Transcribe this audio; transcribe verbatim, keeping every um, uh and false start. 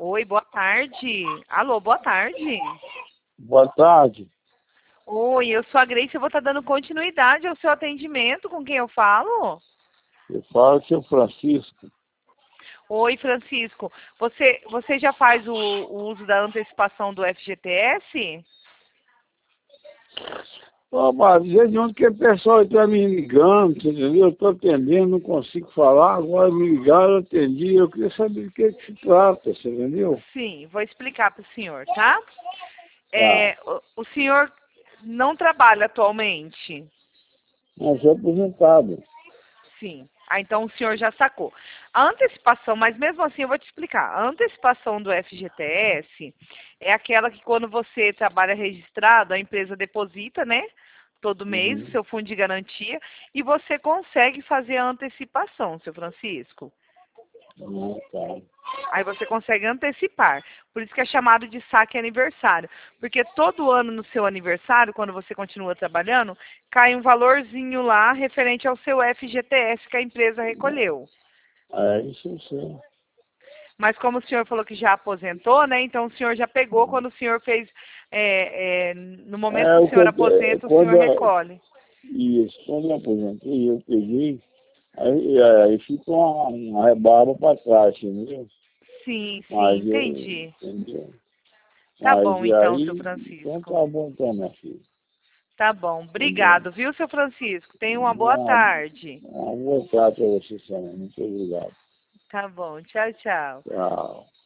Oi, boa tarde. Alô, boa tarde. Boa tarde. Oi, eu sou a Grace, eu vou estar dando continuidade ao seu atendimento. Com quem eu falo? Eu falo seu Francisco. Oi, Francisco. Você, você já faz o, o uso da antecipação do F G T S? Ô, Maria, de onde que o pessoal está me ligando, entendeu? Eu estou atendendo, não consigo falar, agora me ligaram, eu atendi, eu queria saber do que, que se trata, você entendeu? Sim, vou explicar para o senhor, tá? Tá. É, o, o senhor não trabalha atualmente? Mas sou aposentado. Sim. Ah, então o senhor já sacou. A antecipação, mas mesmo assim eu vou te explicar. A antecipação do F G T S é aquela que quando você trabalha registrado, a empresa deposita, né? Todo mês o Uhum. seu fundo de garantia e você consegue fazer a antecipação, seu Francisco. Ah, tá. Aí você consegue antecipar. Por isso que é chamado de saque aniversário. Porque todo ano no seu aniversário, quando você continua trabalhando, cai um valorzinho lá referente ao seu F G T S que a empresa recolheu. É isso sim. Mas como o senhor falou que já aposentou, né? Então o senhor já pegou quando o senhor fez, é, é, no momento É, que o o que senhor eu, aposenta, o senhor quando, eu- recolhe. isso, quando eu aposentei, eu peguei, aí, aí fica uma, uma rebarba para trás, entendeu? Sim, sim, Mas eu, entendi. entendeu? Tá Mas bom e então, seu aí, então Francisco. tá bom então, minha filha. Tá bom. Entendeu? Obrigado, viu, seu Francisco? Tenha uma boa Uma, tarde. uma boa tarde para você também. Muito obrigado. Tá bom. Tchau, tchau. Tchau.